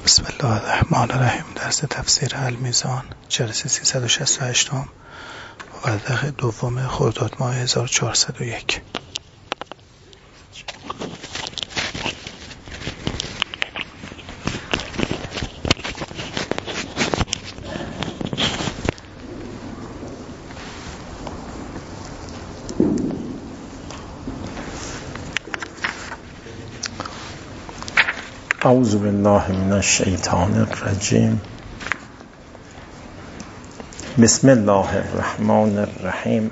بسم الله الرحمن الرحیم. درس تفسیر المیزان جلسه 368 ورده دوم خرداد ماه 1401. اعوذ بالله من الشیطان الرجیم. بسم الله الرحمن الرحیم.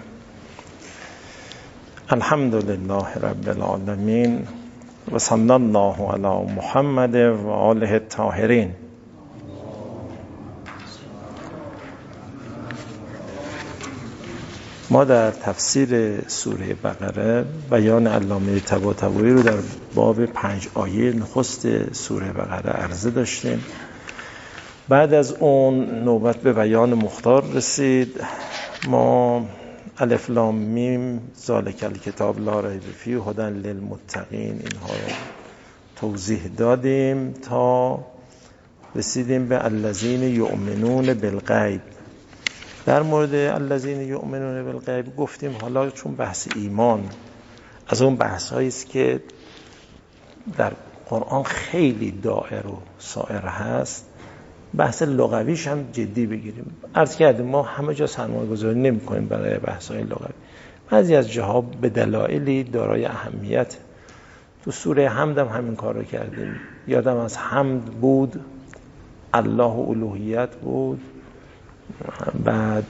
الحمد لله رب العالمین و صلی الله علی محمد و آله الطاهرین. ما در تفسیر سوره بقره بیان علامه طباطبایی رو در باب 5 آیه نخست سوره بقره عرضه داشتیم. بعد از اون نوبت به بیان مختار رسید. ما الف لام میم ذالک الکتاب لا ریب فیه هدی للمتقین اینها رو توضیح دادیم تا رسیدیم به الذین یؤمنون بالغیب. در مورد الذین یؤمنون بالغیب گفتیم حالا چون بحث ایمان از اون بحث‌هایی است که در قرآن خیلی دائر و سائر هست، بحث لغویش هم جدی بگیریم. عرض کردیم ما همه جا سرمایه‌گذاری نمی‌کنیم برای بحث‌های لغوی. بعضی از جاها به دلایلی دارای اهمیت. تو سوره حمد هم همین کار رو کردیم. یادم از حمد بود، الله و الوهیت بود، بعد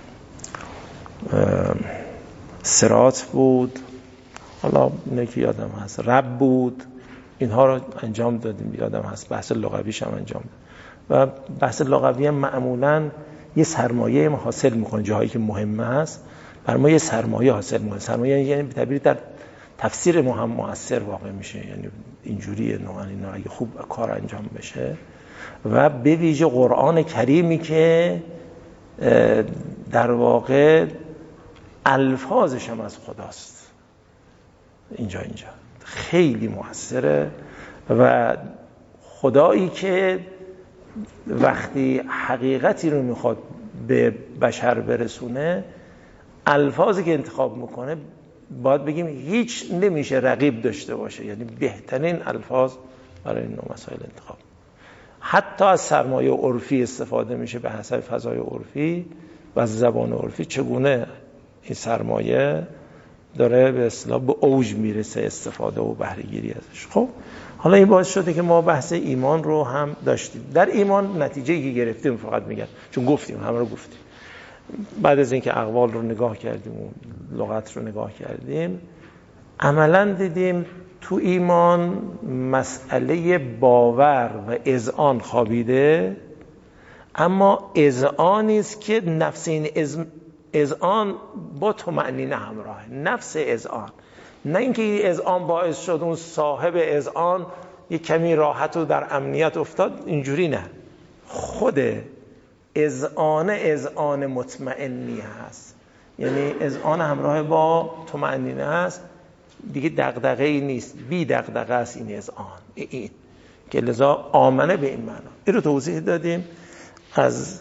صراط بود، حالا اینه که یادم هست رب بود. اینها رو انجام دادیم، یادم هست بحث لغویش هم انجام دادیم. و بحث لغوی هم معمولاً یه سرمایه حاصل میکنه، جاهایی که مهمه هست بر ما یه سرمایه حاصل میکنه. سرمایه یعنی به تعبیر در تفسیر ما هم مؤثر واقع میشه، یعنی اینجوریه نوعاً اینا اگه خوب کار انجام بشه. و به ویژه قرآن کریمی که در واقع الفاظش هم از خداست، اینجا خیلی موثره. و خدایی که وقتی حقیقتی رو میخواد به بشر برسونه، الفاظی که انتخاب میکنه باید بگیم هیچ نمیشه رقیب داشته باشه، یعنی بهترین الفاظ برای این نوع مسائل انتخاب. حتی از سرمایه عرفی استفاده میشه به حسب فضای عرفی و از زبان عرفی چگونه این سرمایه داره به اصطلاح به اوج میرسه استفاده و بهره گیری ازش. خب حالا این باعث شده که ما بحث ایمان رو هم داشتیم. در ایمان نتیجه‌ای که گرفتیم فقط میگم چون گفتیم همه رو گفتیم. بعد از اینکه اقوال رو نگاه کردیم و لغت رو نگاه کردیم، عملاً دیدیم تو ایمان مسئله باور و اذعان خوابیده، اما اذعانی است که نفس این اذعان با طمأنینه همراهه. نفس اذعان، نه اینکه این اذعان باعث شد اون صاحب اذعان یک کمی راحت و در امنیت افتاد، اینجوری نه. خود اذعان مطمئنی هست، یعنی اذعان همراه با طمأنینه هست، دیگه دغدغه‌ای نیست، بی دغدغه است این اذعان. این که لذا آمنه به این معنا. این رو توضیح دادیم. از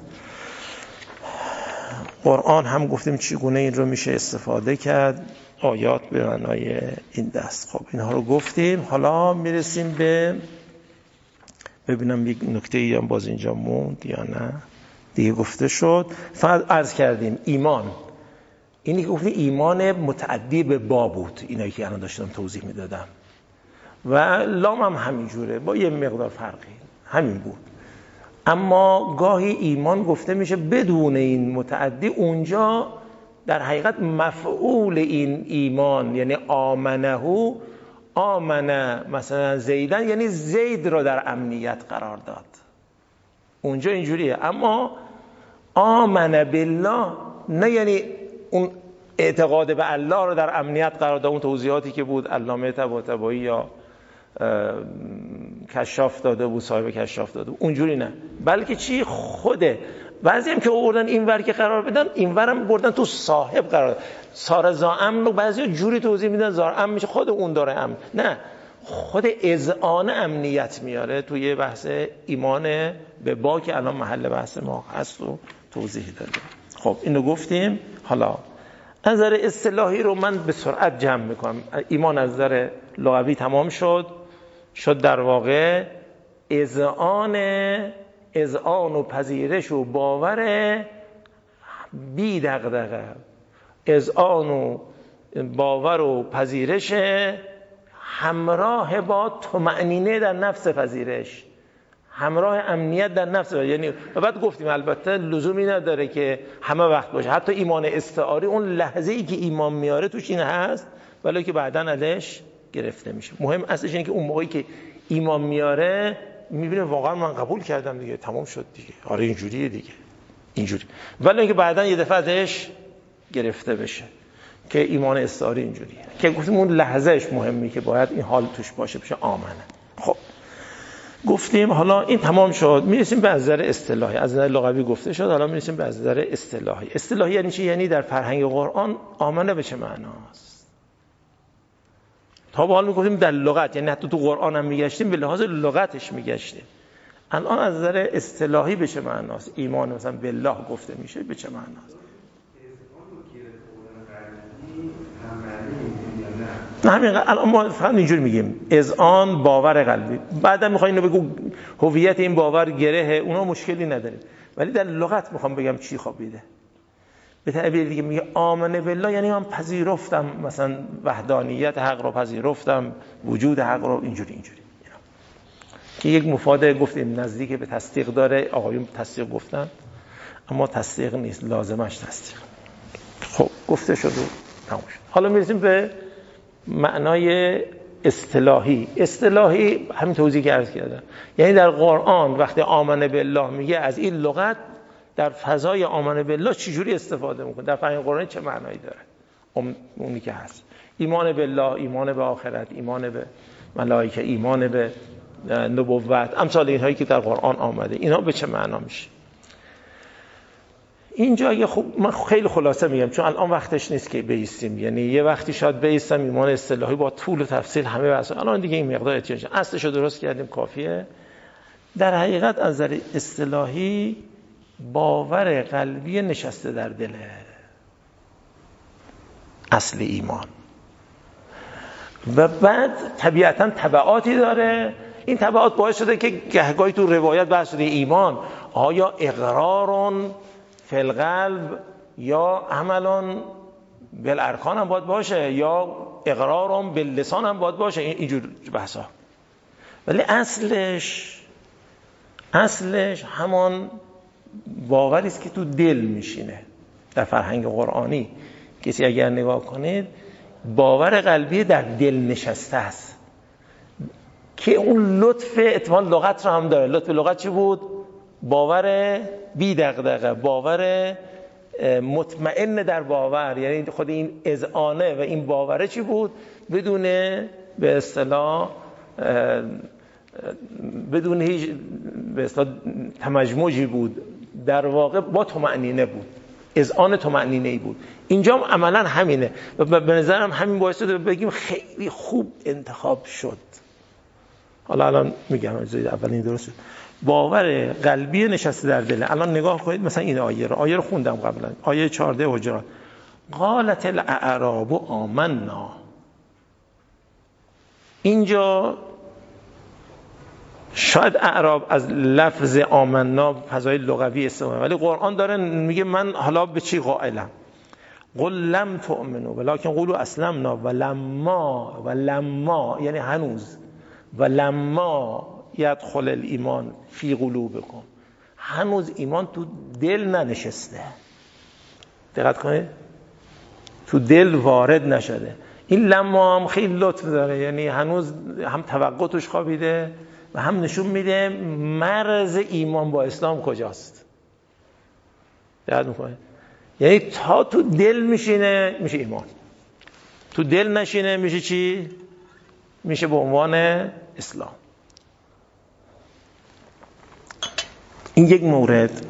قرآن هم گفتیم چگونه این رو میشه استفاده کرد، آیات به معنای این دست. خب اینها رو گفتیم. حالا میرسیم به ببینم یک نکته‌ای هم باز اینجا موند یا نه، دیگه گفته شد. فقط عرض کردیم ایمان، اینی که گفتیم ایمان متعدی به با بود، اینایی که الان داشتم توضیح میدادم، و لام هم همینجوره با یه مقدار فرقی همین بود. اما گاهی ایمان گفته میشه بدون این متعدی، اونجا در حقیقت مفعول این ایمان یعنی آمنه، آمنه مثلا زیدن یعنی زید رو در امنیت قرار داد، اونجا اینجوریه. اما آمنه بالله نه یعنی اون اعتقاد به الله رو در امنیت قرار داد. اون توضیحاتی که بود علامه طباطبایی یا کشاف داده بود، صاحب کشاف داده بود، اونجوری نه، بلکه چی خوده. بعضی هم که آوردن این ور که قرار بدن، این ورم بردن تو صاحب قرار داد. سار زائم رو بعضی جوری توضیح میدن زائم میشه خود اون داره امن، نه، خود اذعان امنیت میاره توی بحث ایمان به با که الان محل بحث ما هست و توضیح داده. خب اینو گفتیم. حالا از نظر اصطلاحی رو من به سرعت جمع میکنم. ایمان از نظر لغوی تمام شد در واقع اذعان و پذیرش و باور بی دغدغه، اذعان و باور و پذیرش همراه با طمأنینه در نفس پذیرش، همراه امنیت در نفس. یعنی و بعد گفتیم البته لزومی نداره که همه وقت باشه، حتی ایمان استعاری اون لحظه ای که ایمان میاره توش این هست ولی که بعداً ازش گرفته میشه. مهم اصلش اینه که اون موقعی که ایمان میاره میبینه واقعا من قبول کردم دیگه، تمام شد دیگه، آره اینجوریه دیگه، اینجوری. ولی اینکه بعداً یه دفعه ازش گرفته بشه که ایمان استعاری اینجوریه که گفتیم اون لحظهش مهمی که باید این حال توش باشه آمنه. خب گفتیم حالا این تمام شد، میرسیم به نظر اصطلاحی. از نظر لغوی گفته شد، حالا میرسیم به نظر اصطلاحی. اصطلاحی یعنی چی؟ یعنی در فرهنگ قرآن آمنه به چه معناست؟ تا به حال میگفتیم در لغت، یعنی حتی تو قرآن هم میگشتیم به لحاظ لغتش میگشتیم. الان از نظر اصطلاحی به چه معناست؟ ایمان مثلا بالله گفته میشه به چه معناست؟ نه همین الان ما فقط اینجوری میگیم اذعان باور قلبی. بعدا میخوام اینو بگو هویت این باور گره، اونا مشکلی نداریم، ولی در لغت میخوام بگم چی خوابیده. به تعبیر دیگه میگه آمنه بالله یعنی من پذیرفتم مثلا وحدانیت حق رو، پذیرفتم وجود حق رو، اینجوری که یک مفاده گفتیم نزدیک به تصدیق داره. آقایون تصدیق گفتن اما تصدیق نیست، لازمش تصدیق. خب گفته شد و تموم شد. حالا میرسیم به معنای اصطلاحی. اصطلاحی همین توضیح که عرض کردم، یعنی در قرآن وقتی آمنه بالله میگه از این لغت در فضای آمنه بالله چجوری استفاده میکنه، در فرهنگ قرآنی چه معنایی داره. اونی که هست ایمان بالله، ایمان به آخرت، ایمان به ملائکه، ایمان به نبوت، امثال اینهایی که در قرآن آمده، اینا به چه معنا میشه. اینجا اگه من خیلی خلاصه میگم چون الان وقتش نیست که بایستیم، یعنی یه وقتی شاید بایستم ایمان اصطلاحی با طول و تفصیل همه بحث، الان دیگه این مقدار احتیاج اصلشو درست کردیم کافیه. در حقیقت از نظر اصطلاحی باور قلبی نشسته در دله، اصل ایمان. و بعد طبیعتاً تبعاتی داره. این تبعات باعث شده که گهگاهی تو روایت بحث شده ایمان آیا اقرارون فی القلب یا عملون بالارکان هم باید باشه یا اقرارون باللسان هم باید باشه، اینجور بحثا. ولی اصلش همان باوری است که تو دل میشینه. در فرهنگ قرآنی کسی اگر نگاه کنید باور قلبی در دل نشسته است که اون لطف احتمال لغت رو هم داره. لطف لغت چی بود؟ باور بی دغدغه، باور مطمئن در باور، یعنی خود این اذعانه و این باوره چی بود؟ بدون به اصطلاح بدون هیچ به اصطلاح تمجمجی بود، در واقع با طمأنینه بود، اذعان طمأنینه‌ای بود. اینجا هم عملا همینه و به نظرم همین باعث شده بگیم خیلی خوب انتخاب شد. حالا الان میگم اولین درست شد. باور قلبی نشسته در دل. الان نگاه کنید مثلا این آیه رو خوندم قبلا، آیه 14 حجرات. قالت الاعراب آمنا. اینجا شاید اعراب از لفظ آمنا فضای لغوی استفاده، ولی قرآن داره میگه من حالا به چی قائلم. قل لم تؤمنوا ولکن قولوا اسلمنا ولما یعنی هنوز، ولما یدخل الایمان فی قلوبکم، هنوز ایمان تو دل ننشسته. دقت کنید، تو دل وارد نشده. این لما هم خیلی لطف داره، یعنی هنوز هم توقع توش خوابیده و هم نشون میده مرز ایمان با اسلام کجاست. دقت میکنید، یعنی تا تو دل میشینه میشه ایمان، تو دل نشینه میشه چی؟ میشه به عنوان اسلام. این یک مورد.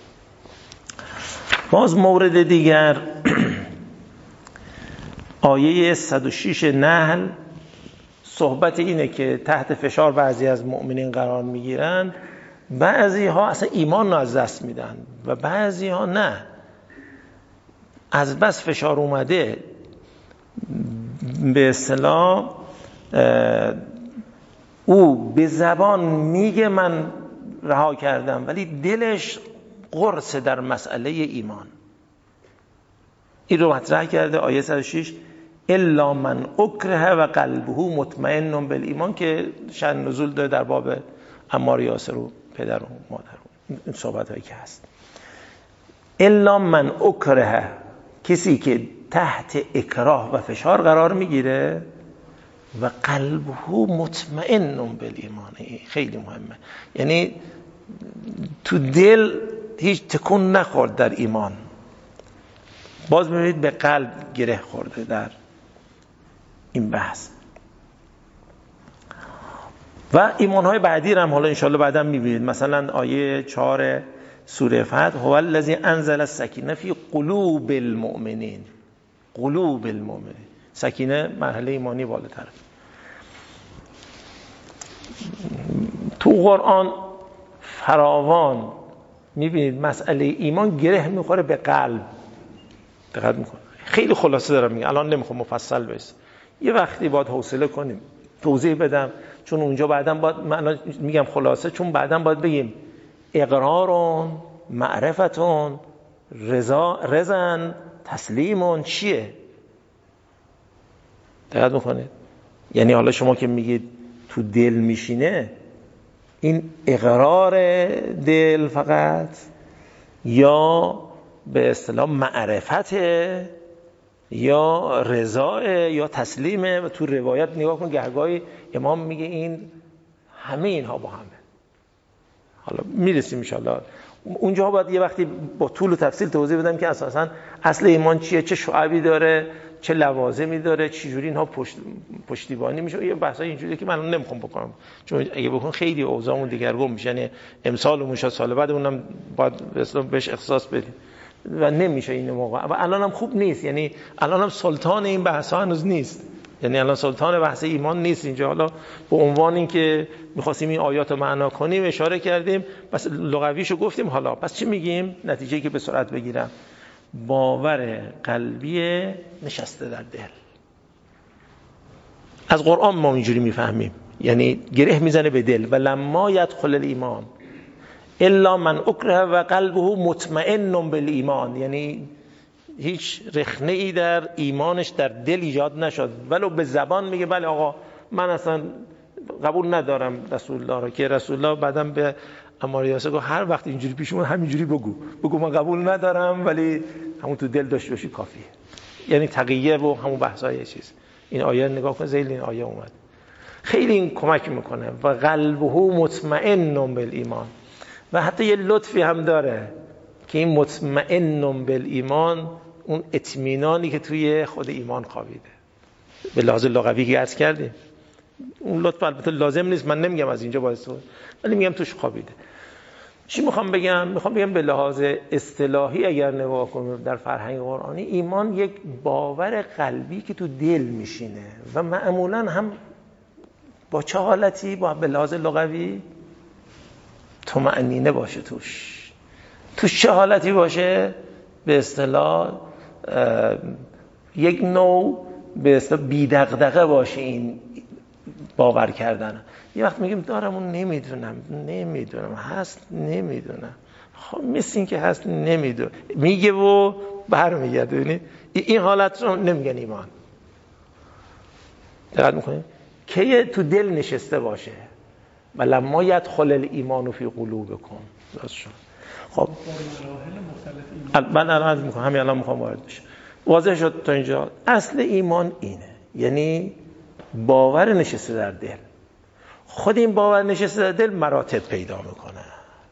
باز مورد دیگر آیه 106 نحل صحبت اینه که تحت فشار بعضی از مؤمنین قرار میگیرن، بعضی ها اصلا ایمان رو از دست میدن و بعضی ها نه، از بس فشار اومده به اصطلاح او به زبان میگه من رها کردم ولی دلش قرص در مسئله ایمان. این رو مطرح کرده آیه 106 الا من اکره و قلبه مطمئن بالایمان که شأن نزول داره در باب عمار یاسر و پدر و مادر، این صحبت هایی که هست. الا من اکره، کسی که تحت اکراه و فشار قرار میگیره و قلبه مطمئن بالایمان، خیلی مهمه، یعنی تو دل هیچ تکون نخورد در ایمان. باز میبینید به قلب گره خورده در این بحث. و ایمانهای بعدی هم حالا انشاءالله بعدا میبینید، مثلا آیه 4 سوره فتح هو الذی انزل السکینه فی قلوب المؤمنین. قلوب المؤمنین، سکینه مرحله ایمانی بالاتره. تو قرآن فراوان میبینید مسئله ایمان گره میخوره به قلب. دقت میکنه. خیلی خلاصه دارم میگم، الان نمیخوام مفصل بس، یه وقتی باید حوصله کنیم توضیح بدم، چون اونجا بعداً باید، من میگم خلاصه چون بعداً باید بگیم اقرارون، معرفتون، رضا، تسلیمون چیه. دقت میکنید؟ یعنی حالا شما که میگید تو دل میشینه، این اقرار دل فقط یا به اصطلاح معرفته یا رضا یا تسلیمه؟ و تو روایت نگاه کن گهگاهی امام میگه این همه اینها با همه. حالا میرسیم ان شاءالله اونجا، باید یه وقتی با طول و تفصیل توضیح بدم که اساساً اصل ایمان چیه، چه شعبی داره، چه لوازمی داره، چه جوری اینها پشتیبانی میشه. یه بحثای اینجوریه که من نمیخوام بکنم، چون اگه بکنم خیلی اوضاعمون دیگرگون میشه، یعنی امسالمون شاید سال بعد اونم باید بهش اختصاص بدیم و نمیشه این موقع. و الان هم خوب نیست، یعنی الان هم سلطان این بحث ها هنوز نیست، یعنی الان سلطان بحث ایمان نیست اینجا. حالا به عنوان این که می‌خواستیم این آیات رو معنا کنیم اشاره کردیم، پس لغویشو گفتیم. حالا پس چی میگیم؟ نتیجه‌ای که به سرعت بگیرم، باور قلبی نشسته در دل. از قرآن ما اینجوری میفهمیم، یعنی گره میزنه به دل. و لما یدخل الایمان الا من اکره و قلبه مطمئن بالایمان، یعنی هیچ رخنه ای در ایمانش در دل ایجاد نشد، ولو به زبان میگه بله آقا من اصلا قبول ندارم رسول الله را، که رسول الله بعداً به عمار یاسر گفت هر وقت اینجوری پیش اومد همینجوری بگو من قبول ندارم، ولی همون تو دل داشته باشی کافیه. یعنی تقیه و همون بحثای چیز. این آیه نگاه کن، ذیل این آیه اومد، خیلی این کمک میکنه. و قلبه مطمئن بالایمان. و حتی یه لطفی هم داره که این مطمئن بالایمان اون اطمینانی که توی خود ایمان خوابیده، به لحاظ لغوی که عرض کردیم. اون لطف البته لازم نیست، من نمیگم از اینجا باید، ولی میگم توش خوابیده. چی میخوام بگم؟ میخوام بگم به لحاظ اصطلاحی اگر نگاه کنیم در فرهنگ قرآنی، ایمان یک باور قلبی که تو دل میشینه و معمولا هم با چه حالتی؟ با به لحاظ لغوی طمأنینه باشه توش چه حالتی باشه؟ به اصطلاح یک نوع به اصطلاح بی‌دغدغه باشه این باور کردن. یه وقت میگیم دارم اون نمیدونم هست نمیدونم، خب مثل این که هست نمیدونم میگه و برمیگرده. ببینید این حالت رو نمیگن ایمان. دقت میکنید که تو دل نشسته باشه. و لما یدخل الایمان فی قلوبکم. درست شد. خب من الان میگم، همین الان میخوام وارد بشم. واضح شد تا اینجا اصل ایمان اینه، یعنی باور نشسته در دل. خود این باور نشسته در دل مراتب پیدا میکنه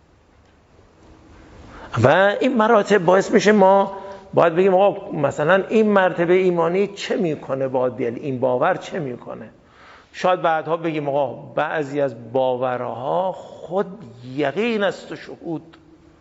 و این مراتب باعث میشه ما باید بگیم آقا مثلا این مرتبه ایمانی چه میکنه با دل، این باور چه میکنه. شاید بعدها بگیم آقا بعضی از باورها خود یقین است و شهود،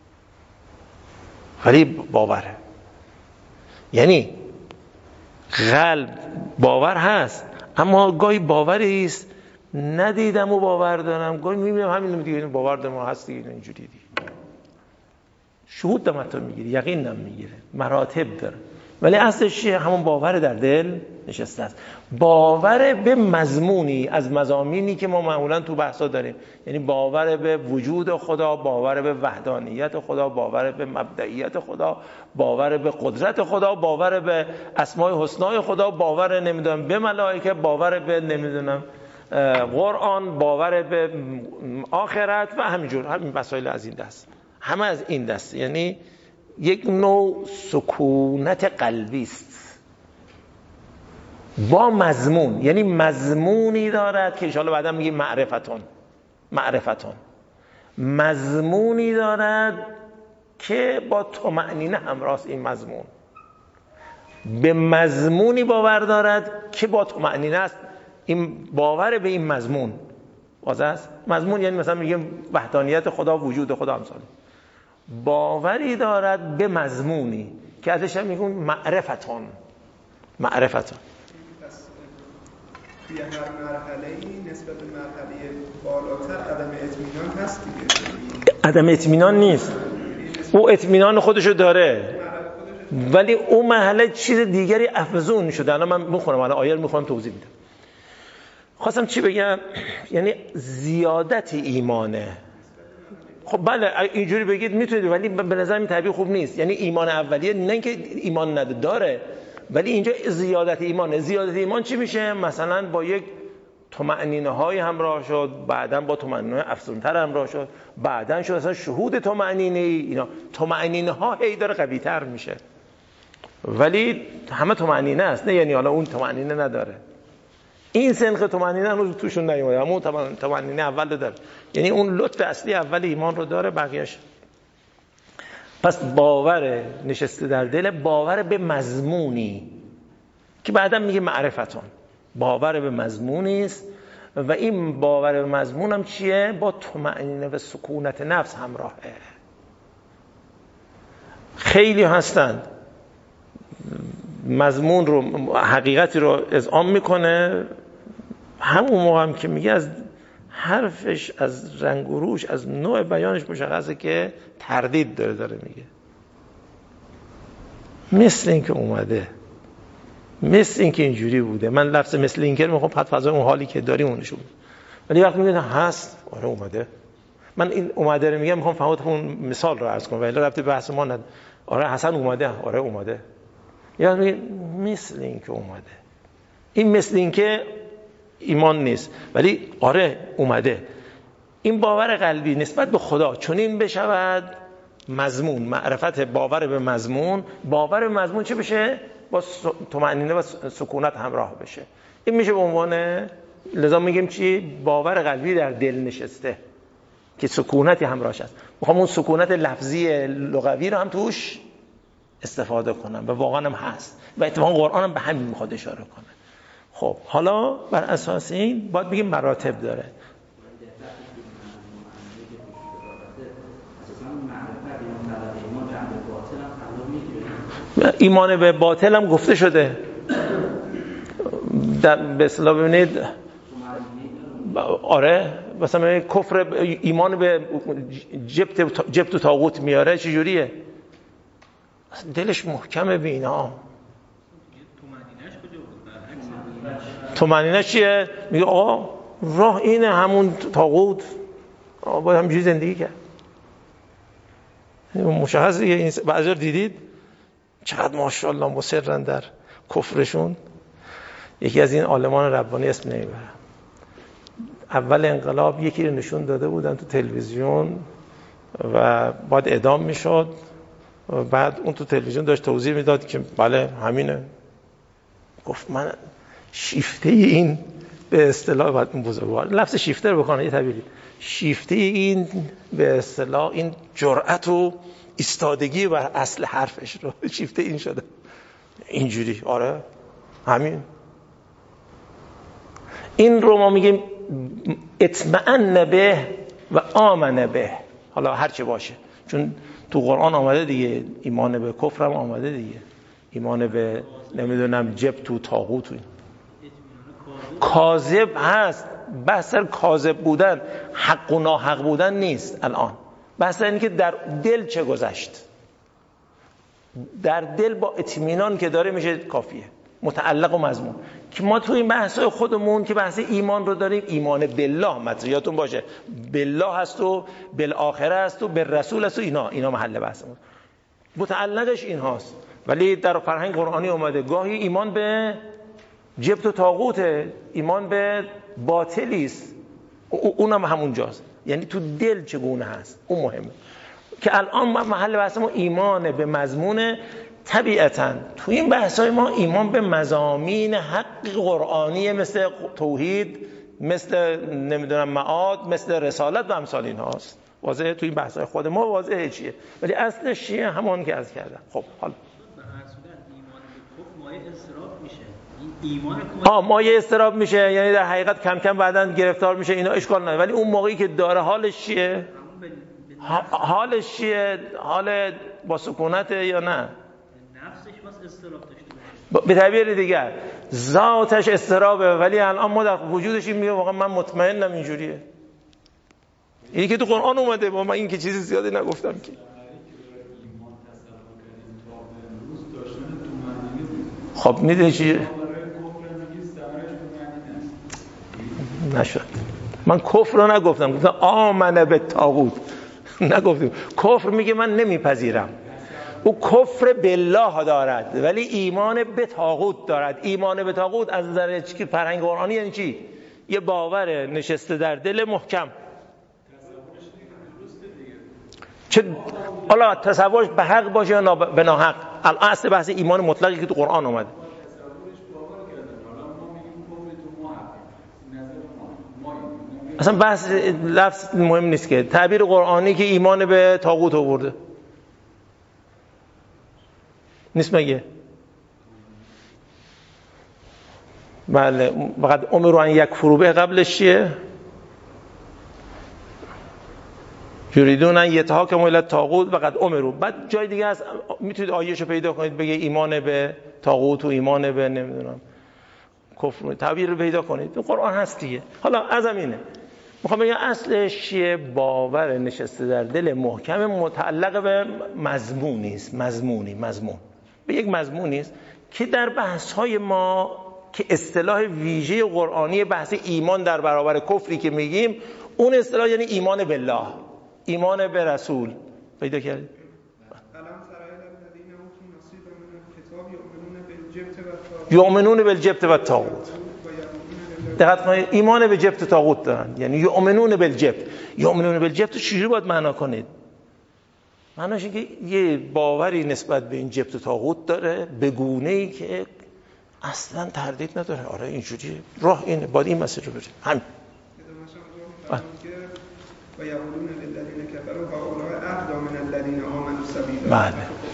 ولی باوره، یعنی قلب باور هست اما گاهی باوری است ندیدم و باور دارم، گاهی میبینم همین دیگه باور دارم هست دیگه اینجوری دیگه. شهود دم حتی میگیره، یقین هم میگیره، مراتب داره، ولی اصلش همون باور در دل نشسته است. باور به مضمونی از مضامینی که ما معمولا تو بحثا داریم، یعنی باور به وجود خدا، باور به وحدانیت خدا، باور به مبدئیت خدا، باور به قدرت خدا، باور به اسماء حسنای خدا، باور نمیدونم به ملائکه، باور به نمیدونم قرآن، باور به آخرت و همینجور، همین مسائل از این دست، همه از این دست. یعنی یک نوع سکونت قلبی است با مضمون، یعنی مضمونی دارد که انشاءالله بعدا میگیم معرفتون، مضمونی دارد که با طمأنینه همراست. این مضمون به مضمونی باور دارد که با طمأنینه است. این باور به این مضمون واضح است. مضمون یعنی مثلا میگیم وحدانیت خدا، وجود خدا، امثال باوری دارد به مضمونی که ازش هم میگن معرفتون. توی هر مرحله‌ای نسبت به مرحله بالاتر عدم اطمینان هست دیگه. عدم اطمینان نیست، او اطمینان خودشو داره، ولی اون مرحله چیز دیگری افزون شده. الان من میخونم، الان آیه رو میخونم توضیح میدم. خواستم چی بگم؟ یعنی زیادت ایمانه. خب بله اینجوری بگید میتونید، ولی به نظر این تعبیر خوب نیست. یعنی ایمان اولیه نه اینکه ایمان نداره، ولی اینجا زیادت ایمانه. زیادت ایمان چی میشه؟ مثلا با یک طمأنینه های همراه شد، بعداً با طمأنینه افزونتر همراه شد، بعداً شد اصلا شهود طمأنینه. اینا طمأنینه ها هی داره قوی تر میشه، ولی همه طمأنینه است، نه یعنی حالا اون طمأنینه نداره. این سنخ طمأنینه هنوز توشون نیومده، اما طمأنینه اول داره، یعنی اون لطف اصلی اول ایمان رو داره، بقیه‌اش. پس باور نشسته در دل، باور به مضمونی که بعدا میگه معرفتون، باور به مضمونی است. و این باور به مضمون هم چیه؟ با طمأنینه و سکونت نفس همراهه. خیلی هستند مضمون رو، حقیقتی رو اذعان میکنه، همون موقع هم که میگه از حرفش، از رنگ و روش، از نوع بیانش مشخصه که تردید داره میگه. مثل این که اومده، مثل این که اینجوری بوده. من لفظ مثل این که میخوام حد فضای اون حالی که داریم اونشون، ولی وقتی میگه هست، آره اومده. من این اومده رو میگم میخوام فهمت اون مثال رو عرض کنم، ولی ربطی به بحث ما نداره. آره حسن اومده، آره اومده. یا میگه مثل این که اومده. این مثل این که ایمان نیست، ولی آره اومده. این باور قلبی نسبت به خدا چون این بشود مضمون، معرفت، باور به مضمون. باور به مضمون چه بشه؟ با طمأنینه و سکونت همراه بشه. این میشه به عنوان، لذا میگیم چی؟ باور قلبی در دل نشسته که سکونتی همراهش است. میخوام اون سکونت لفظی لغوی رو هم توش استفاده کنم و واقعا هم هست و اتفاقا قرآن هم به همین میخواد اشاره کنه. خب حالا بر اساس این باید بگیم مراتب داره. ایمان به باطل هم گفته شده به اصطلاح. ببینید آره مثلا کفر، ایمان به جبت و طاغوت میاره چجوریه؟ دلش محکمه به اینا. طمأنینه چیه؟ میگه آقا راه اینه، همون طاغوت باید همینجوری زندگی کرد. مشخصه دیگه. بعضی دیدید چقدر ماشاءالله مصرن در کفرشون. یکی از این عالمان ربانی اسم نمیبرم، اول انقلاب یکی رو نشون داده بودن تو تلویزیون و بعد اعدام میشد و بعد اون تو تلویزیون داشت توضیح میداد که بله همینه. گفت من شیفته این به اصطلاح، بعد اون بزرگوار لفظ شیفته رو بکنه یه تعبیری، شیفته این به اصطلاح این جرأت و ایستادگی بر اصل حرفش رو شیفته این شده اینجوری. آره همین. این رو ما میگیم اطمئن به و آمن به، حالا هرچی باشه، چون تو قرآن آمده دیگه، ایمان به کفر هم آمده دیگه، ایمان به نمیدونم جبت و طاغوت و این. کاذب هست. بحث کاذب بودن، حق و ناحق بودن نیست. الان بحث اینه که در دل چه گذشت. در دل با اطمینان که داره میشه کافیه، متعلق و مضمون. که ما تو این بحث‌های خودمون که بحث ایمان رو داریم، ایمان بالله مطریاتون باشه، بالله هست و بالآخره هست و بالرسول هست و اینا محل بحثمون، متعلقش این هاست. ولی در فرهنگ قرآنی اومده گاهی ایمان به جبت و طاغوته، ایمان به باطلی است، اونم همونجاست. یعنی تو دل چگونه هست، اون مهمه. که الان محل بحث ما ایمان به مضمون. طبیعتاً تو این بحث‌های ما ایمان به مضامین حق قرآنی مثل توحید، مثل نمیدونم معاد، مثل رسالت و امثال این هاست. واضحه تو این بحث‌های خود ما واضحه چیه، ولی اصلش چیه؟ همون که عرض کردم. خب حالا به هر صورت ایمان به کفر مایه اضطراب میشه. این ایمان مایه اضطراب میشه، یعنی در حقیقت کم کم بعداً گرفتار میشه، اینا اشکال نداره. ولی اون موقعی که داره حالش چیه؟ حالش چیه؟ حال با سکونت یا نه؟ نفسش واسه اضطراب داشته باشه. به تعبیر دیگر ذاتش اضطرابه، ولی الان ما در وجودش این میگه واقعا من مطمئنم اینجوریه. اینی که تو قرآن اومده، با من این که چیزی زیادی نگفتم که. خب میدونی چیه؟ نشد. من کفر رو نگفتم، گفتم آمنه به طاغوت نگفتیم. کفر میگه من نمیپذیرم، او کفر بالله دارد ولی ایمان به طاغوت دارد. ایمان به طاغوت از نظر چی فرهنگ قرآنی یعنی چی؟ یه باور نشسته در دل محکم. چه حالا تصورش به حق باشه یا به ناحق، الان اصل بحث ایمان مطلقی که تو قرآن اومده. اصلا بحث لفظ مهم نیست، که تعبیر قرآنی که ایمان به طاغوت آورده نیست مگه؟ بله. فقط امروا ان یکفروا به قبلش چیه؟ یریدون ان یتحاکموا الی الطاغوت فقط امروا. بعد جای دیگه هست میتونید آیه‌شو پیدا کنید بگه ایمان به طاغوت و ایمان به نمیدونم کفر، تعبیر رو پیدا کنید تو قرآن هست دیگه. حالا از همینه میخوام بگم اصلش چیه؟ باور نشسته در دل محکم متعلق به مضمونی است. مضمون به یک مضمونی است که در بحث‌های ما که اصطلاح ویژه قرآنی بحث ایمان در برابر کفری که میگیم، اون اصطلاح یعنی ایمان بالله، ایمان به رسول. پیدا کردید؟ یؤمنون بالجبت و الطاغوت. دقت کنید، ایمان به جبت و طاغوت دارن، یعنی یؤمنون بالجبت. یؤمنون بالجبت چجوری باید معنا کنید؟ معناش اینه که یه باوری نسبت به این جبت و طاغوت داره به گونه‌ای که اصلا تردید نداره. آره اینجوریه، راه اینه، باید این مسیر رو بریم. همین. و یقولون للذین کفروا هؤلاء اهدی من الذین آمنوا سبیلا.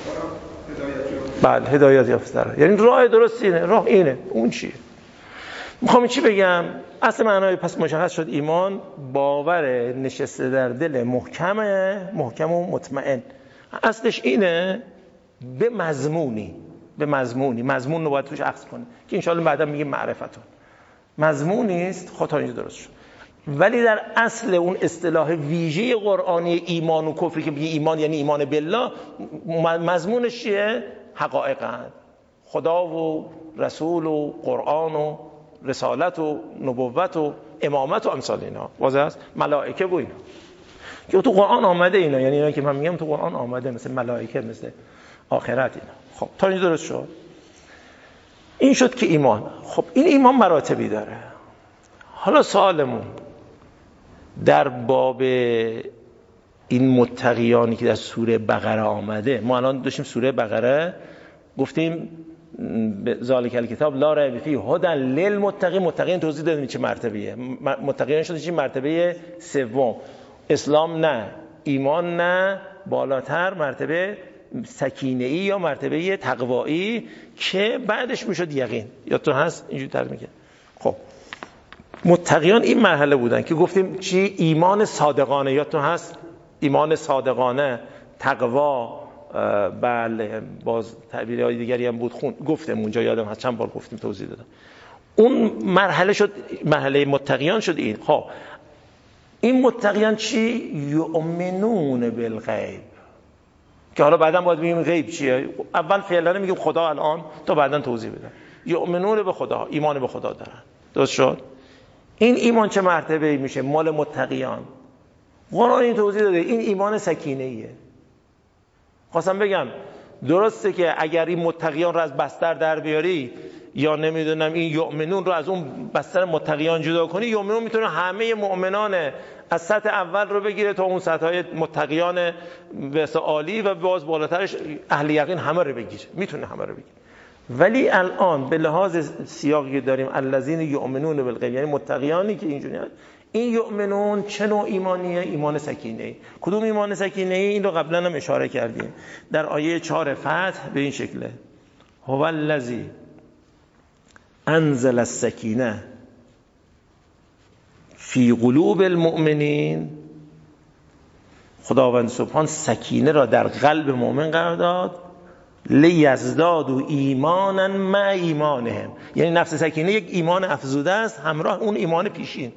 بله هدایت یافته‌تر. یعنی راه درست اینه، راه اینه. اون چیه؟ میخوام چی بگم؟ اصل معنای پس مشخص شد. ایمان باور نشسته در دل محکم و مطمئن. اصلش اینه به مضمونی مضمون رو باید توش عکس کنه که انشاءالله بعدا میگیم معرفتون. مضمونی است خدا اینجا درست شد. ولی در اصل اون اصطلاح ویژه قرآنی ایمان و کفری که میگه ایمان یعنی ایمان بالله، مضمونش چیه؟ حقایق هست. خدا و رسول و قرآن و رسالت و نبوت و امامت و امثال اینا. واضح است؟ ملائکه و اینا که تو قرآن آمده، اینا یعنی اینا که من میگم تو قرآن آمده، مثل ملائکه، مثل آخرت اینا. خب تا اینجا درست شد. این شد که ایمان. خب این ایمان مراتبی داره. حالا سوالمون در باب این متقیانی که در سوره بقره آمده، ما الان داشتیم سوره بقره گفتیم ذالک الکتاب لا ریب فیه هدی للمتقین. متقین توضیح دادیم چه مرتبه‌ایه. متقین شده چه مرتبه سوم. اسلام نه، ایمان نه، بالاتر مرتبه سکینه‌ای یا مرتبه تقوایی که بعدش میشد یقین. یا تو هست اینجوری ترجمه کرد. خب متقیان این مرحله بودن که گفتیم چی؟ ایمان صادقانه. یا تو هست ایمان صادقانه، تقوا، بله باز تعبیرهای دیگری هم بود گفتم اونجا، یادم هست چند بار گفتیم توضیح دادم. اون مرحله شد، مرحله متقیان شد این. خب این متقیان چی؟ یؤمنون بالغیب، که حالا بعدا باید بگیم غیب چیه. اول فعلا میگیم خدا الان، تا بعدا توضیح بدم. یؤمنون به خدا، ایمان به خدا دارن. درست شد؟ این ایمان چه مرتبه‌ای میشه؟ مال متقیان. قرآن این توضیح داده، این ایمان سکینه‌ایه. خواستم بگم درسته که اگر این متقیان رو از بستر در بیاری، یا نمیدونم این یؤمنون رو از اون بستر متقیان جدا کنی، یؤمنون میتونه همه مؤمنان از سطح اول رو بگیره تا اون سطح‌های متقیان به عالی و باز بالاترش اهل یقین همه رو بگیره، میتونه همه رو بگیره. ولی الان به لحاظ سیاقی که داریم الذین یؤمنون بالغیب، یعنی متقیانی که اینجوری هست، این یؤمنون چه نوع ایمانیه؟ ایمان سکینه. کدوم ایمان سکینه؟ این رو قبلا هم اشاره کردیم در آیه 4 فتح به این شکله: هو الذی انزل السکینه فی قلوب المؤمنین. خداوند سبحان سکینه را در قلب مؤمن قرار داد، لیزدادوا ایمانا مع ایمانهم، یعنی نفس سکینه یک ایمان افزوده است همراه اون ایمان پیشین.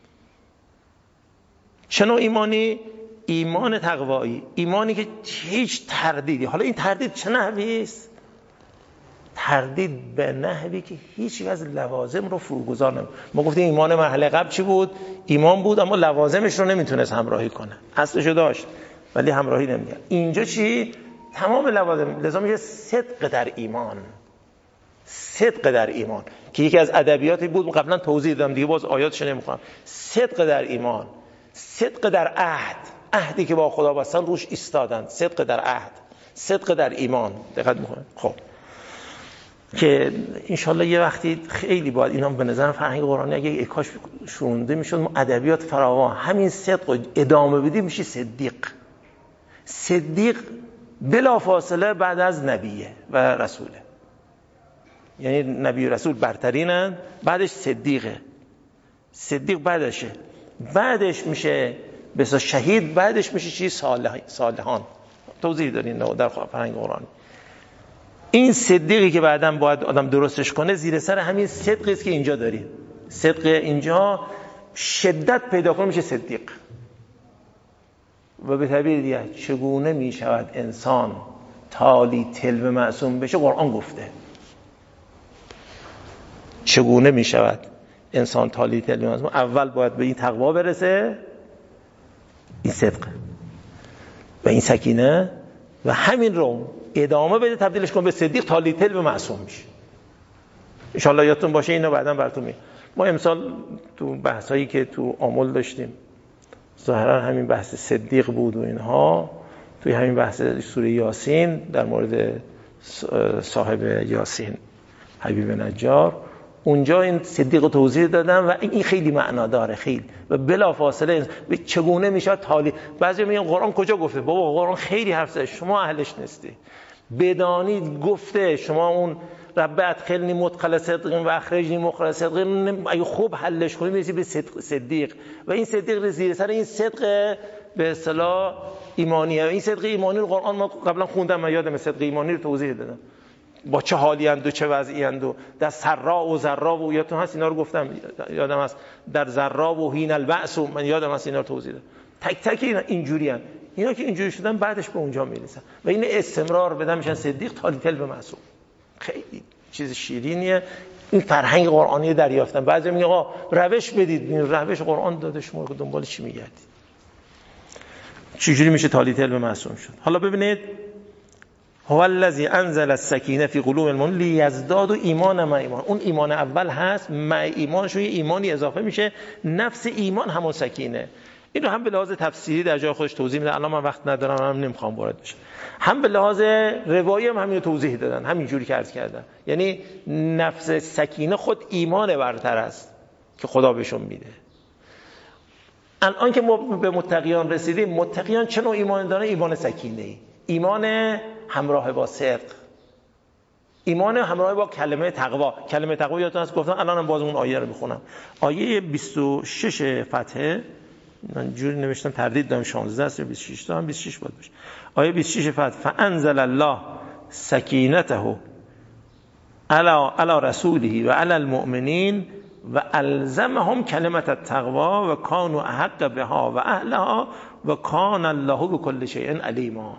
چه نوع ایمانی؟ ایمان تقوایی، ایمانی که هیچ تردیدی، حالا این تردید چه نحوی است؟ تردید به نحوی که هیچ از لوازم رو فروگذار نمید. ما گفتیم ایمان مرحله قبل چی بود؟ ایمان بود اما لوازمش رو نمیتونست همراهی کنه، اصلشو داشت ولی همراهی نمی‌کرد. اینجا چی؟ تمام لوازم. لذا میگه صدق در ایمان، صدق در ایمان که یکی از ادبیاتی بود قبلا توضیح دادم دیگه، باز آیاتش نمیخونم. صدق در ایمان، صدق در عهد، عهدی که با خدا بستن روش ایستادن، صدق در عهد، صدق در ایمان. دقت میکنه. خب که انشالله یه وقتی خیلی باید اینا به نظر فرهنگ قرآنی اگه کاش شونده میشد، ما ادبیات فراوان همین صدق رو ادامه بدیم میشه صدیق. صدیق بلا فاصله بعد از نبیه و رسوله، یعنی نبی و رسول برترینن، بعدش صدیقه، صدیق بعدشه، بعدش میشه بسا شهید، بعدش میشه چی؟ صالحان. توضیح دارین در فرهنگ قرآنی. این صدیقی که بعداً باید آدم درستش کنه زیر سر همین صدقی است که اینجا داریم. صدق اینجا شدت پیدا کنه میشه صدیق. و به تعبیر دیگه چگونه میشود انسان تالی تلو معصوم بشه؟ قرآن گفته چگونه میشود انسان تالی تلو معصوم. اول باید به این تقوا برسه، این صدق و این سکینه، و همین رو ادامه بده، تبدیلش کن به صدیق، تالی تلو معصوم میشه. ان شاء الله یادتون باشه اینو بعداً براتون میگم. ما امسال تو بحثایی که تو آمل داشتیم ظاهرا همین بحث صدیق بود و اینها، توی همین بحث سوره یاسین در مورد صاحب یاسین حبیب نجار، اونجا این صدیق رو توضیح دادم و این خیلی معنا داره، خیلی و بلا فاصله چگونه میشه تالی. بعضی میگن قرآن کجا گفته؟ بابا قرآن خیلی حرف زده، شما اهلش نیستی. بدانید گفته شما اون رب ادخلنی مدخل صدق و اخرجنی مخرج صدق، اگه خوب حلش کنید میرسی به صدیق، و این صدیق زیر سر این صدق به اصطلاح ایمانیه. این صدق ایمانی رو قرآن ما قبلا خوندم، من یادم صدق ایمانی رو توضیح دادم، با چه حالی اند و چه وضعی اند و در سرا و ضرا و یادتون هست اینا رو گفتم، یادم هست در ضرا و حین البأس، من یادم هست اینا رو توضیح دادم. تک تک اینا اینجوری ان، اینا که اینجوری شدن بعدش به اونجا میرسن و این استمرار بدن میشن صدیق تالی تلو معصوم. خیلی چیز شیرینیه این فرهنگ قرآنی دریافتن. بعضی میگه آقا روش بدید، روش قرآن داده، شما دنبال چی میگردید؟ چجوری میشه تالی تلو معصوم شد؟ حالا ببینید، هو الذی انزل السکینه فی قلوب المؤمنین لیزدادوا ایمانا مع ایمان. اون ایمان اول هست، مع ایمانش یه ایمانی اضافه میشه، نفس ایمان همون سکینه. این رو هم به لحاظ تفسیری در جای خودش توضیح میدن، الان من وقت ندارم، هم نمیخوام وارد بشم. هم به لحاظ روایی هم همین رو توضیح دادن، همینجوری که عرض کردم. یعنی نفس سکینه خود ایمان برتر است که خدا بهشون میده. الان که ما به متقیان رسیدیم، متقیان چه نوع ایمان دارن؟ ایمان سکینه ای، ایمان همراه با صدق، ایمان همراه با کلمه تقوا. کلمه تقوا یادتون هست گفتم، الانم باز اون آیه رو میخونم. آیه 26 فتحه، من جوری نوشتم تردید دارم 16 است یا 26 تا، هم 26 باید باشه. آیه 26 فتح: فانزل الله سکینته علی رسوله و علی المؤمنین و الزمهم کلمت التقوا و کانوا احق بها و اهلها و کان الله بكل شیء علیما.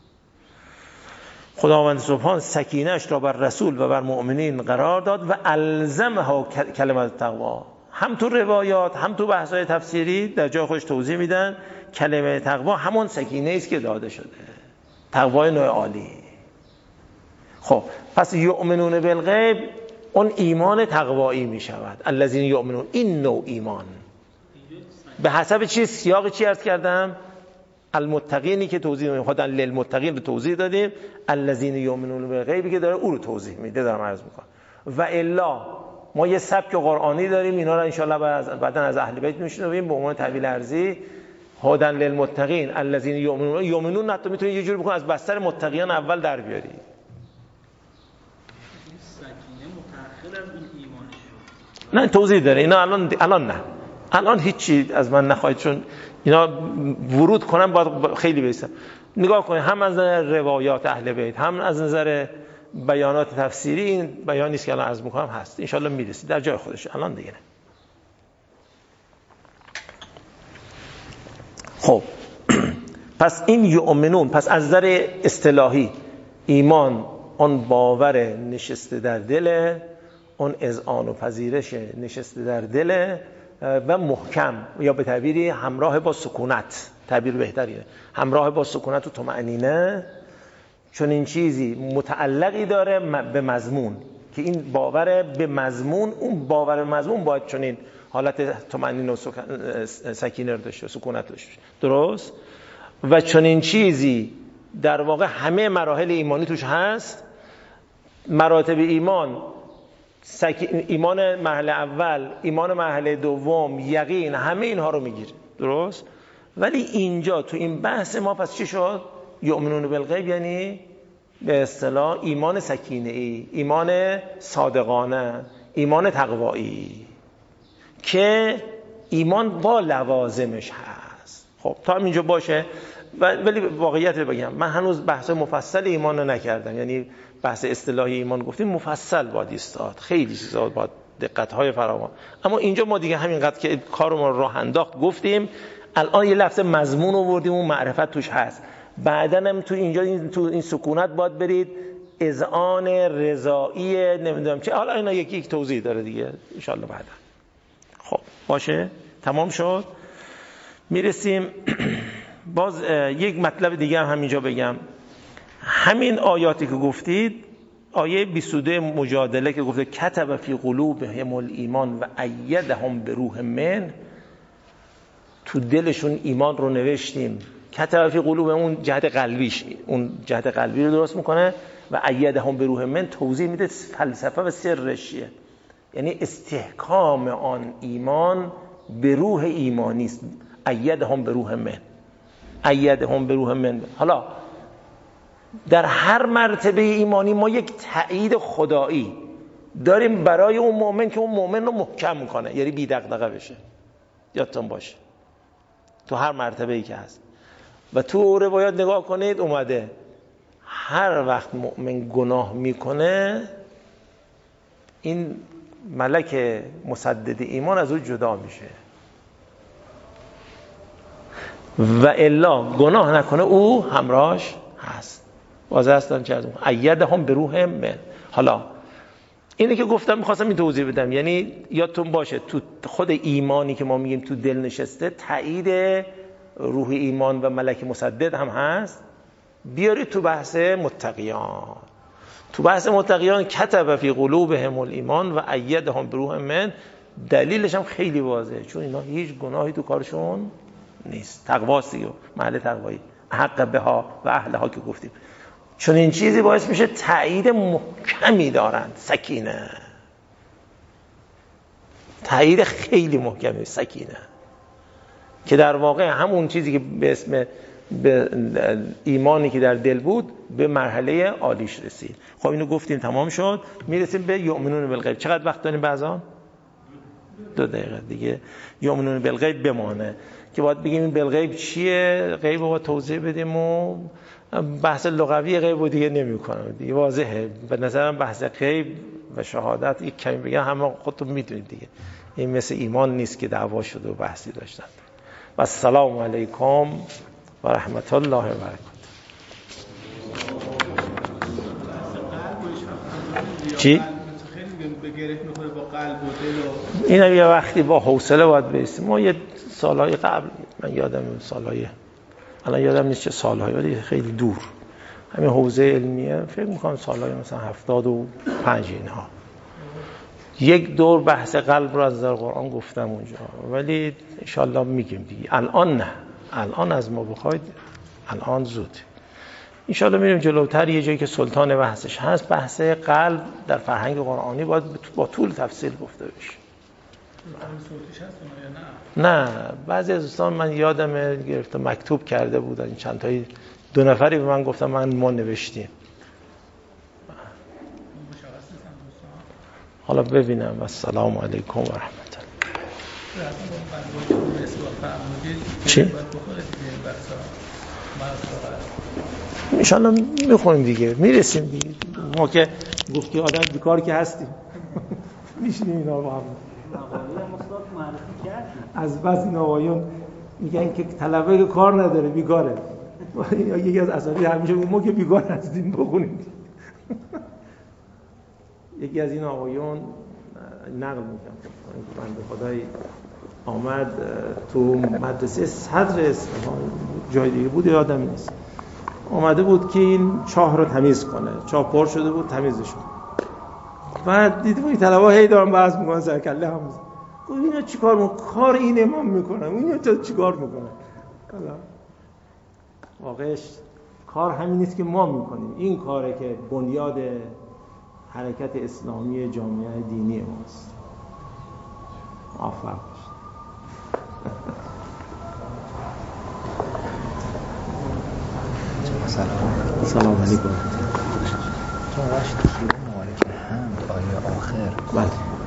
خداوند سبحان سکینه‌اش را بر رسول و بر مؤمنین قرار داد و الزمها کلمت التقوا. هم تو روایات هم تو بحث‌های تفسیری در جای خودش توضیح میدن کلمه تقوا همون سکینه است که داده شده، تقوای نوع عالی. خب پس یؤمنون بالغیب اون ایمان تقوایی می شود. الذین یؤمنون، این نوع ایمان به حسب چی سیاق چی عرض کردم؟ المتقینی که توضیح دادیم، خدا للمتقین رو توضیح دادیم، الذین یؤمنون بالغیبی که داره او رو توضیح میده، دارم عرض میکنم. و الا ما یه سبک قرآنی داریم، اینا رو ان شاء الله بعداً از اهل بیت میشنویم به عنوان تعبیر ارضی. هدن للمتقین الذین یؤمنون حتی میتونی یه جوری بکن از بستر متقیان اول در بیاری. نه توضیح داره اینا. الان نه، الان هیچی از من نخواهید، چون اینا ورود کنم باید خیلی بیستم. نگاه کنید هم از نظر روایات اهل بیت هم از نظر بیانات تفسیری این بیانی است که الان عرض میکنم هست، ان شاء الله میرسید در جای خودش. الان دیگه نه. خب پس این یؤمنون، پس از نظر اصطلاحی ایمان اون باور نشسته در دل، اون اذعان و پذیرش نشسته در دل و محکم، یا به تعبیری همراه با سکونت، تعبیر بهتریه، همراه با سکونت و طمأنینه، چون این چیزی متعلقی داره به مضمون که این باور به مضمون، اون باور به مضمون باید چون این حالت طمأنینه و سکینه رو داشته، سکونت داشته، درست؟ و چون این چیزی در واقع همه مراحل ایمانی توش هست. مراتب ایمان، ایمان مرحله اول، ایمان مرحله دوم، یقین، همه اینها رو میگیره، درست؟ ولی اینجا تو این بحث ما پس چی شد؟ یؤمنون بالغیب یعنی به اصطلاح ایمان سکینه ای، ایمان صادقانه، ایمان تقوایی که ایمان با لوازمش هست. خب تا اینجا باشه. ولی واقعیت رو بگم، من هنوز بحث مفصل ایمان رو نکردم، یعنی بحث اصطلاحی ایمان گفتیم مفصل باید ایستاد، خیلی چیزا باید دقت‌های فراوان. اما اینجا ما دیگه همینقدر که کارمون راه انداخت گفتیم. الان یه لفظ مضمون آوردیم، اون معرفت توش هست. بعداً هم تو اینجا تو این سکونت باید برید اذعان رضایی نمیدونم چه، حالا اینا یکی یک توضیح داره دیگه ان شاء الله بعدا. خب باشه، تمام شد. میرسیم باز یک مطلب دیگه هم همینجا بگم. همین آیاتی که گفتید، آیه 22 مجادله که گفته کتب فی قلوبهم الایمان و ایدهم بروح من، تو دلشون ایمان رو نوشتیم. کتب فی قلوبهم اون جهت قلبیش، اون جهت قلبی رو درست میکنه. و ایدهم بروح من توضیح میده فلسفه و سرش چیه، یعنی استحکام آن ایمان به روح ایمانی است. ایدهم بروح من، ایدهم بروح من. حالا در هر مرتبه ایمانی ما یک تأیید خدایی داریم برای اون مؤمن که اون مؤمن رو محکم کنه، یعنی بی دغدغه بشه. یادتون باشه تو هر مرتبه‌ای که هست. و تو روایات نگاه کنید اومده هر وقت مؤمن گناه میکنه این ملک مسدد ایمان از او جدا میشه، و الا گناه نکنه او همراهش هست. واضح هستن چه از اون ایدهم بروح من. حالا اینی که گفتم میخواستم این توضیح بدم، یعنی یادتون باشه تو خود ایمانی که ما میگیم تو دل نشسته، تایید روح ایمان و ملک مسدد هم هست. بیارید تو بحث متقیان. تو بحث متقیان کتب فی قلوبهم الایمان و ایدهم بروح من، دلیلش هم خیلی واضحه، چون اینا هیچ گناهی تو کارشون نیست. تقواست دیگه، محل تقوایی، حق بها و اهلها که گفتیم. چون این چیزی باعث میشه تایید محکمی دارند، سکینه، تایید خیلی محکمی، سکینه، که در واقع همون چیزی که به اسم به ایمانی که در دل بود به مرحله عالیش رسید. خب اینو گفتیم تمام شد. میرسیم به یؤمنون بالغیب. چقدر وقت داریم بعضا؟ 2 دقیقه دیگه. یؤمنون بالغیب بمانه که باید بگیم این بالغیب چیه، غیب رو باید توضیح بدیم و بحث لغوی غیب رو دیگه نمی‌کنم دیگه، واضحه به نظرم بحث غیب و شهادت یک کمی بگم همه خودتون میدونید دیگه، این مثل ایمان نیست که دعوا شده و بحثی داشتن. و السلام علیکم و رحمت الله و برکاته. چی؟ به گره میخوره با قلب و دل و این هم یه وقتی با حوصله باید بیستیم. ما یه سالهای قبل، من یادم سالهای، الان یادم نیست چه سالهایی، ولی خیلی دور، همین حوزه علمیه، فکر میکنم سالهای مثلا 75 اینها، یک دور بحث قلب رو از در قرآن گفتم اونجا، ولی انشالله میگیم دیگه. الان نه، الان از ما بخواید الان زود، انشالله میریم جلوتر یه جایی که سلطان بحثش هست. بحث قلب در فرهنگ قرآنی باید با طول تفصیل گفته بشه. نه بعضی از دوستان من یادم گرفته مکتوب کرده بودن چند تایی، 2 نفری به من گفتن ما نوشتیم. حالا ببینم. السلام علیکم و رحمت الله. چی؟ انشالله میخونیم دیگه، میرسیم دیگه. ما که گفتی آدم بیکار که هستیم میشینیم اینا با هم. از بعضی نوایون میگن که طلبه که کار نداره بیکاره. یکی از اساطیر همیشه ما که بیکار هستیم بخونیم. یکی از این آقایون نقل میکنم بنده خدای آمد تو مدرسه صدر اصفهان، جای دیگه بود یادم نیست، اومده بود که این چاه رو تمیز کنه، چاه پر شده بود تمیزش کنه. بعد دیدیم این طلبه هی دارن بحث میکنن سر کله هم. گفت اینا چیکار میکنن؟ کار این امام میکنن، اینا چیکار میکنن؟ واقعش کار همین نیست که ما میکنیم، این کاره که بنیاد حرکت اسلامی جامعه دینی ماست. موفق باشید. سلام علیکم. تو رشت معارکه هم آیه آخر